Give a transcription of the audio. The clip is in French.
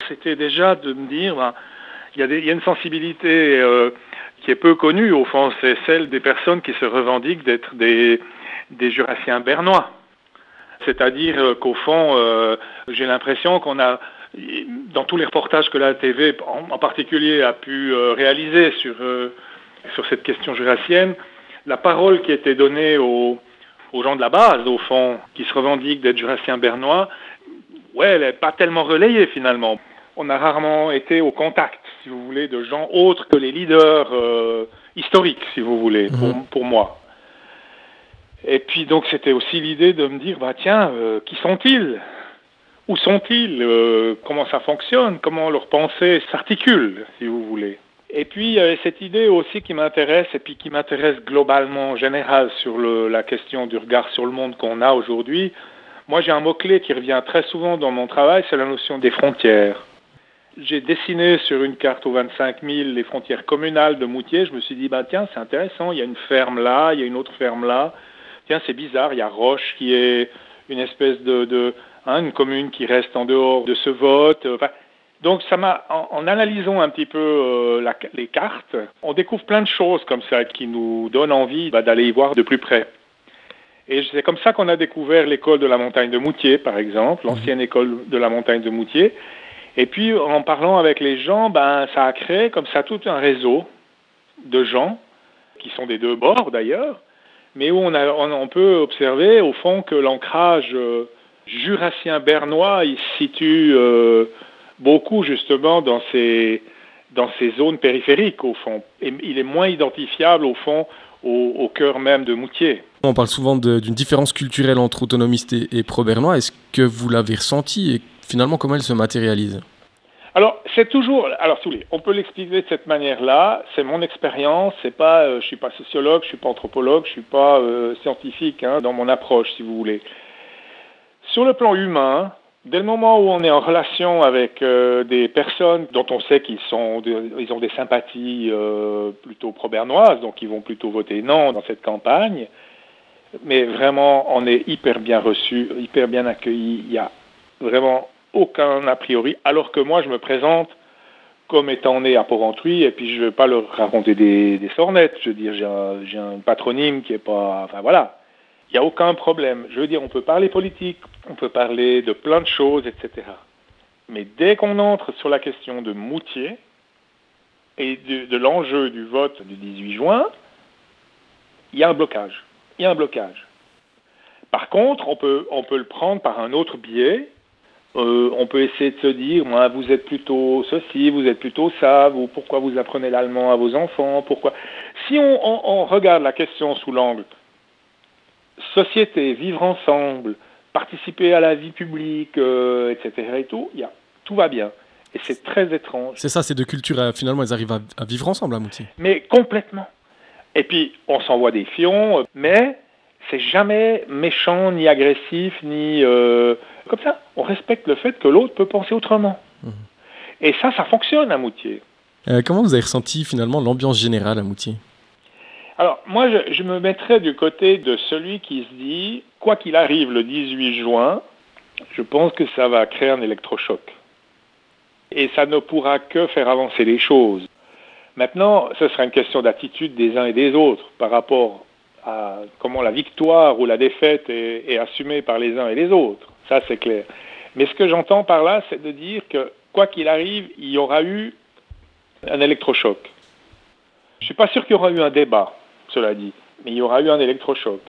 C'était déjà de me dire, il y a une sensibilité qui est peu connue, au fond, c'est celle des personnes qui se revendiquent d'être des Jurassiens bernois. C'est-à-dire qu'au fond, j'ai l'impression qu'on a, dans tous les reportages que la TV en particulier a pu réaliser sur cette question jurassienne, la parole qui était donnée aux gens de la base, au fond, qui se revendiquent d'être Jurassiens bernois, elle n'est pas tellement relayée finalement. On a rarement été au contact, si vous voulez, de gens autres que les leaders historiques, si vous voulez, pour moi. Et puis donc c'était aussi l'idée de me dire, qui sont-ils ? Où sont-ils ? Comment ça fonctionne ? Comment leur pensée s'articule, si vous voulez ? Et puis il y avait cette idée aussi qui m'intéresse, et puis qui m'intéresse globalement, en général, sur la question du regard sur le monde qu'on a aujourd'hui. Moi j'ai un mot-clé qui revient très souvent dans mon travail, c'est la notion des frontières. J'ai dessiné sur une carte aux 25 000 les frontières communales de Moutier. Je me suis dit, c'est intéressant, il y a une ferme là, il y a une autre ferme là. Tiens, c'est bizarre, il y a Roche qui est une espèce une commune qui reste en dehors de ce vote. Donc ça m'a, en analysant un petit peu les cartes, on découvre plein de choses comme ça qui nous donnent envie d'aller y voir de plus près. Et c'est comme ça qu'on a découvert l'école de la montagne de Moutier, par exemple, l'ancienne école de la montagne de Moutier. Et puis, en parlant avec les gens, ça a créé comme ça tout un réseau de gens, qui sont des deux bords d'ailleurs, mais où on peut observer au fond que l'ancrage jurassien bernois, il se situe beaucoup justement dans ces zones périphériques au fond. Et il est moins identifiable au fond au cœur même de Moutier. On parle souvent d'une différence culturelle entre autonomistes et pro-bernois. Est-ce que vous l'avez ressenti et finalement comment elle se matérialise ? Alors, on peut l'expliquer de cette manière-là. C'est mon expérience. Je suis pas sociologue, je suis pas anthropologue, je suis pas scientifique dans mon approche, si vous voulez. Sur le plan humain, dès le moment où on est en relation avec des personnes dont on sait qu'ils ont des sympathies plutôt pro-bernoises, donc ils vont plutôt voter non dans cette campagne, mais vraiment, on est hyper bien reçu, hyper bien accueilli. Il y a vraiment aucun a priori, alors que moi je me présente comme étant né à Porrentruy, et puis je ne vais pas leur raconter des sornettes. Je veux dire, j'ai un patronyme qui est pas... Enfin voilà, il n'y a aucun problème. Je veux dire, on peut parler politique, on peut parler de plein de choses, etc. Mais dès qu'on entre sur la question de Moutier et de l'enjeu du vote du 18 juin, il y a un blocage. Par contre, on peut le prendre par un autre biais. On peut essayer de se dire, vous êtes plutôt ceci, vous êtes plutôt ça, pourquoi vous apprenez l'allemand à vos enfants, pourquoi... Si on regarde la question sous l'angle société, vivre ensemble, participer à la vie publique, etc. et tout, tout va bien. Et c'est très étrange. C'est ça, ces deux cultures, finalement, elles arrivent à vivre ensemble à Moutier. Mais complètement. Et puis, on s'envoie des fions, mais c'est jamais méchant, ni agressif, ni... Comme ça, on respecte le fait que l'autre peut penser autrement. Et ça fonctionne à Moutier. Comment vous avez ressenti finalement l'ambiance générale à Moutier ? Alors, moi, je me mettrais du côté de celui qui se dit, quoi qu'il arrive le 18 juin, je pense que ça va créer un électrochoc. Et ça ne pourra que faire avancer les choses. Maintenant, ce sera une question d'attitude des uns et des autres par rapport à comment la victoire ou la défaite est assumée par les uns et les autres. Ça, c'est clair. Mais ce que j'entends par là, c'est de dire que, quoi qu'il arrive, il y aura eu un électrochoc. Je ne suis pas sûr qu'il y aura eu un débat, cela dit, mais il y aura eu un électrochoc.